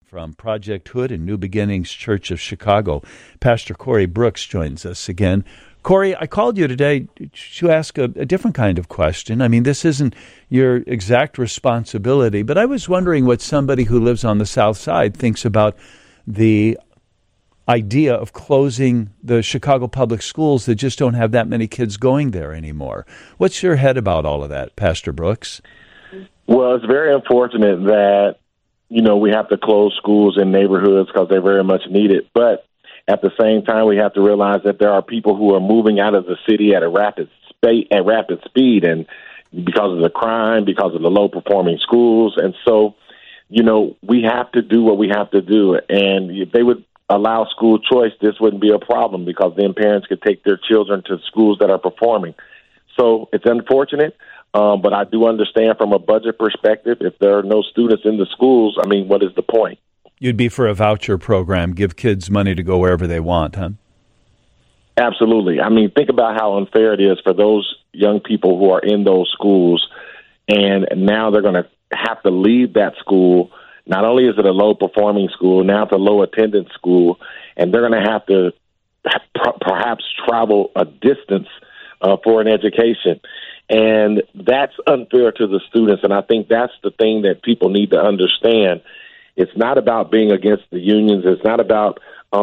from Project Hood and New Beginnings Church of Chicago. Pastor Corey Brooks joins us again. Corey, I called you today to ask a different kind of question. I mean, this isn't your exact responsibility, but I was wondering what somebody who lives on the South Side thinks about the idea of closing the Chicago public schools that just don't have that many kids going there anymore. What's your head about all of that, Pastor Brooks? Well, it's very unfortunate that, we have to close schools in neighborhoods because they're very much needed. But at the same time, we have to realize that there are people who are moving out of the city at rapid speed, and because of the crime, because of the low-performing schools. And so, we have to do what we have to do. And if they would allow school choice, this wouldn't be a problem because then parents could take their children to schools that are performing. So it's unfortunate. But I do understand from a budget perspective, if there are no students in the schools, what is the point? You'd be for a voucher program, give kids money to go wherever they want, huh? Absolutely. Think about how unfair it is for those young people who are in those schools, and now they're going to have to leave that school. Not only is it a low-performing school, now it's a low-attendance school, and they're going to have to perhaps travel a distance for an education. And that's unfair to the students, and I think that's the thing that people need to understand. It's not about being against the unions. It's not about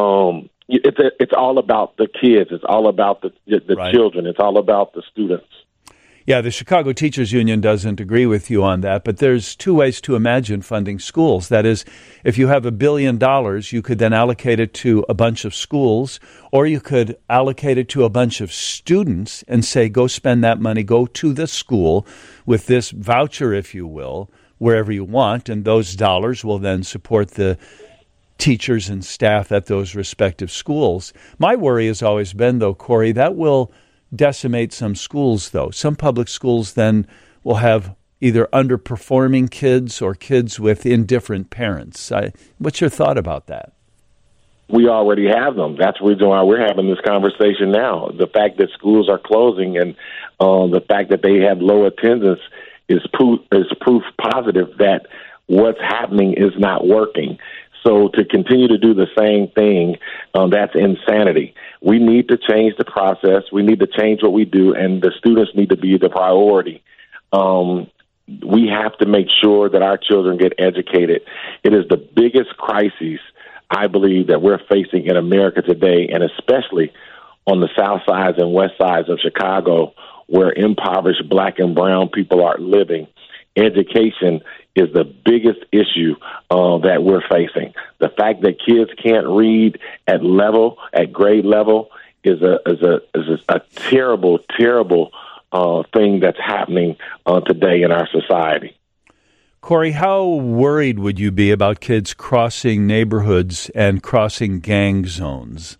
it's all about the kids. It's all about the right. Children. It's all about the students. Yeah, the Chicago Teachers Union doesn't agree with you on that, but there's two ways to imagine funding schools. That is, if you have $1 billion, you could then allocate it to a bunch of schools, or you could allocate it to a bunch of students and say, go spend that money, go to the school with this voucher, if you will, wherever you want, and those dollars will then support the teachers and staff at those respective schools. My worry has always been, though, Corey, that will decimate some schools, though. Some public schools then will have either underperforming kids or kids with indifferent parents. What's your thought about that? We already have them. That's the reason why we're having this conversation now. The fact that schools are closing and the fact that they have low attendance is proof positive that what's happening is not working. So to continue to do the same thing, that's insanity. We need to change the process. We need to change what we do, and the students need to be the priority. We have to make sure that our children get educated. It is the biggest crisis, I believe, that we're facing in America today, and especially on the south sides and west sides of Chicago, where impoverished black and brown people are living. Education is the biggest issue that we're facing. The fact that kids can't read at grade level, is a terrible, terrible thing that's happening today in our society. Corey, how worried would you be about kids crossing neighborhoods and crossing gang zones?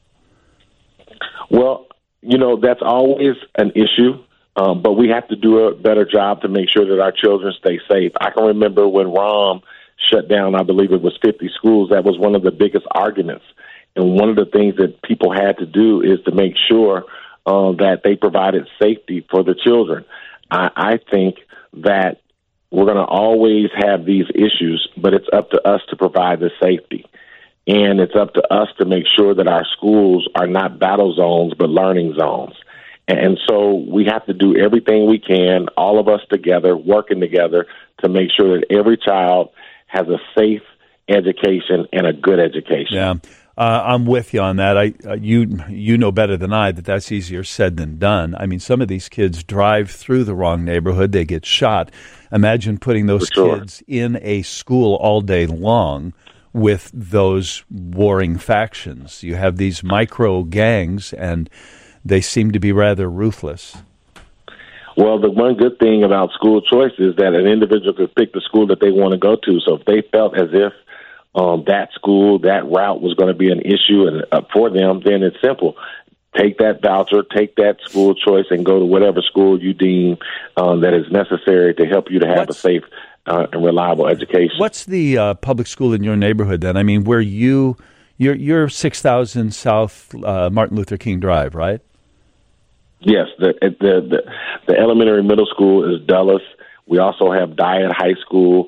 Well, that's always an issue. But we have to do a better job to make sure that our children stay safe. I can remember when Rahm shut down, I believe it was 50 schools, that was one of the biggest arguments. And one of the things that people had to do is to make sure that they provided safety for the children. I think that we're going to always have these issues, but it's up to us to provide the safety. And it's up to us to make sure that our schools are not battle zones, but learning zones. And so we have to do everything we can, all of us together, working together to make sure that every child has a safe education and a good education. Yeah, I'm with you on that. You know better than I that that's easier said than done. Some of these kids drive through the wrong neighborhood, they get shot. Imagine putting those kids in a school all day long with those warring factions. You have these micro gangs, and they seem to be rather ruthless. Well, the one good thing about school choice is that an individual could pick the school that they want to go to. So if they felt as if that school, that route was going to be an issue for them, then it's simple. Take that voucher, take that school choice, and go to whatever school you deem that is necessary to help you to have a safe and reliable education. What's the public school in your neighborhood then? Where you're 6,000 South Martin Luther King Drive, right? Yes, the elementary middle school is Dulles. We also have Dyett High School.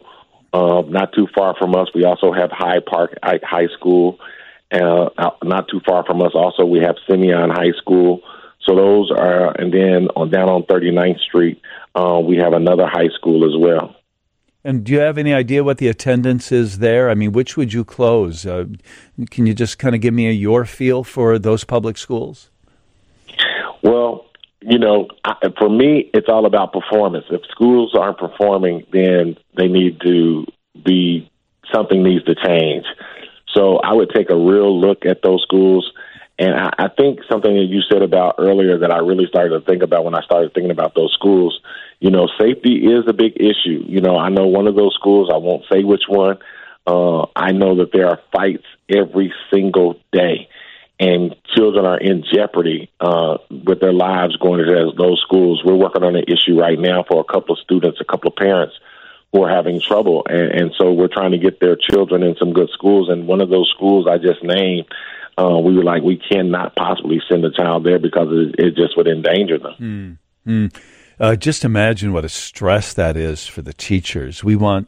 Not too far from us, we also have Hyde Park High School. Not too far from us, also, we have Simeon High School. So those are, and then down on 39th Street, we have another high school as well. And do you have any idea what the attendance is there? I mean, which would you close? Can you just kind of give me your feel for those public schools? Well, for me, it's all about performance. If schools aren't performing, then something needs to change. So I would take a real look at those schools. And I think something that you said about earlier that I really started to think about when I started thinking about those schools, safety is a big issue. I know one of those schools, I won't say which one. I know that there are fights every single day, and children are in jeopardy with their lives going to those schools. We're working on an issue right now for a couple of students, a couple of parents who are having trouble. And so we're trying to get their children in some good schools. And one of those schools I just named, we were like, we cannot possibly send a child there because it just would endanger them. Just imagine what a stress that is for the teachers.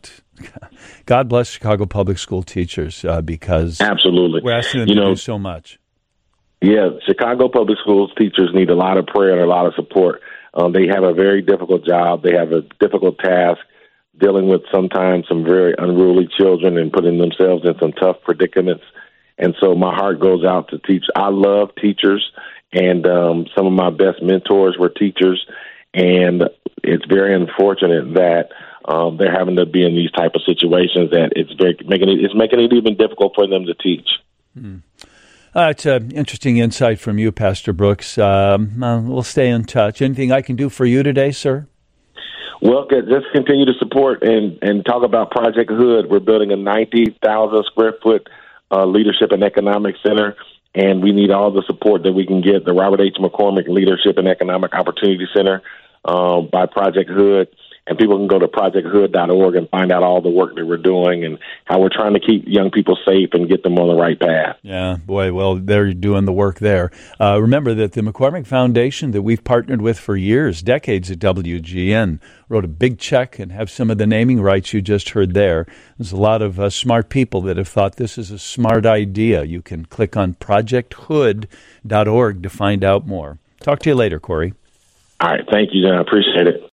God bless Chicago Public School teachers because absolutely, we're asking them to do so much. Yeah, Chicago Public Schools teachers need a lot of prayer and a lot of support. They have a very difficult job. They have a difficult task dealing with sometimes some very unruly children and putting themselves in some tough predicaments. And so my heart goes out to teachers. I love teachers, and some of my best mentors were teachers. And it's very unfortunate that they're having to be in these type of situations that it's making it even difficult for them to teach. It's an interesting insight from you, Pastor Brooks. We'll stay in touch. Anything I can do for you today, sir? Well, just continue to support and talk about Project Hood. We're building a 90,000 square foot Leadership and Economic Center, and we need all the support that we can get. The Robert H. McCormick Leadership and Economic Opportunity Center by Project Hood. And people can go to projecthood.org and find out all the work that we're doing and how we're trying to keep young people safe and get them on the right path. Yeah, boy, well, they're doing the work there. Remember that the McCormick Foundation that we've partnered with for years, decades at WGN, wrote a big check and have some of the naming rights you just heard there. There's a lot of smart people that have thought this is a smart idea. You can click on projecthood.org to find out more. Talk to you later, Corey. All right. Thank you, John. I appreciate it.